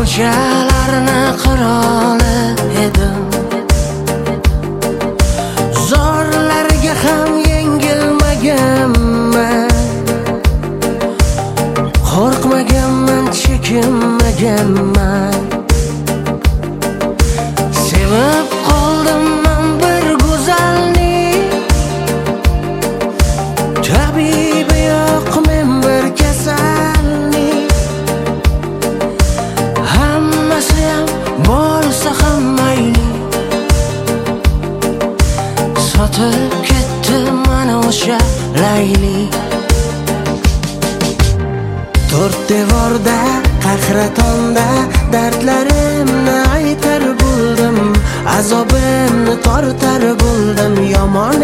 ko'chalarni qiroli edim. Zorlarga ham yengilmaganman, qo'rqmaganman, chekinmaganman. Sevib qoldim men bir go'zalni, tabibi yo'q men bir kasalni. Hammasi ham bo'lsa ham mayli, sotib ketdi mana o'sha Layli. To'rt devorda, qahratonda dardlarimni aytar bo'ldim, azobimni tortar bo'ldim yomon.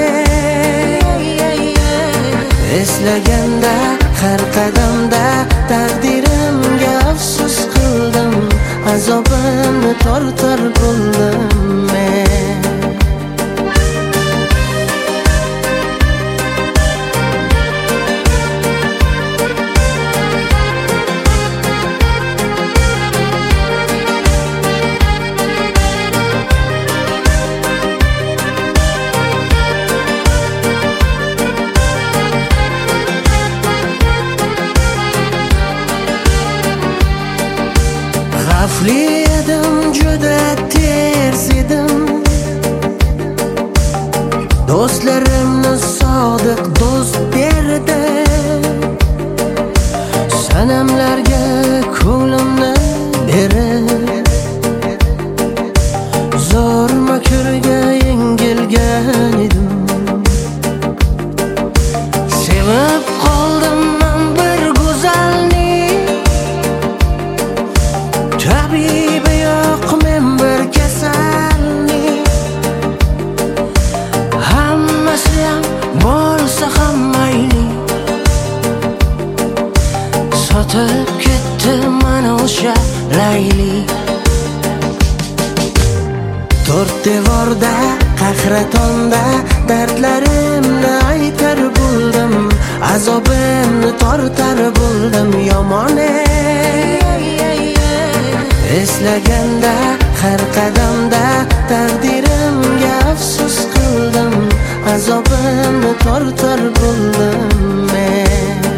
Eslaganda har qadamda taqdirimga afsus qildim, azobimni tortar bo'ldim men. Xavfli edim, juda tez edim, do'stlarimni sodiq do'st derdi. Sanamlarga ko'nglimni berib, zo'r makrga yengilgan edim. Sevib qoldim men bir go'zalni, tabibi yo'q men bir kasalni. Hammasi ham bo'lsa ham mayli, sotib ketdi mana o'sha Layli. To'rt devorda, qahratonda dardlarimni aytar bo'ldim, azobimni tortar bo'ldim yomon. Eslaganda har qadamda taqdirimga afsus qildim, azobimni tortar bo'ldim men.